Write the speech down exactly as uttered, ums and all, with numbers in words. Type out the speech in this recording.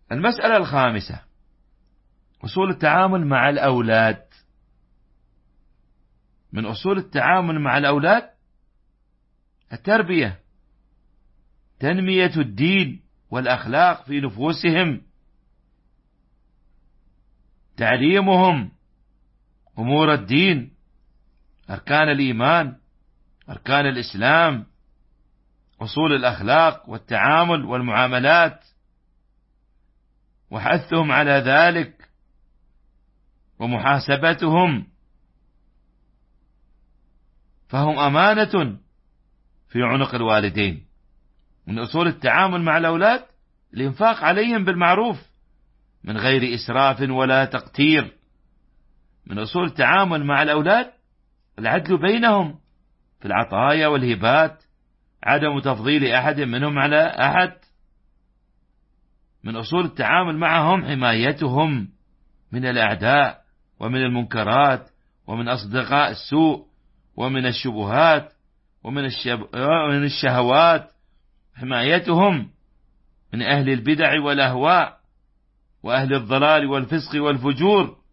المسألة الخامسة: أصول التعامل مع الأولاد. من أصول التعامل مع الأولاد التربية، تنمية الدين والأخلاق في نفوسهم، تعليمهم أمور الدين، أركان الإيمان، أركان الإسلام، أصول الأخلاق والتعامل والمعاملات، وحثهم على ذلك ومحاسبتهم، فهم أمانة في عنق الوالدين. من أصول التعامل مع الأولاد الإنفاق عليهم بالمعروف من غير إسراف ولا تقتير. من أصول التعامل مع الأولاد العدل بينهم في العطايا والهبات، عدم تفضيل أحد منهم على أحد. من أصول التعامل معهم حمايتهم من الأعداء ومن المنكرات ومن أصدقاء السوء ومن الشبهات ومن الشهوات، حمايتهم من أهل البدع والأهواء وأهل الضلال والفسق والفجور.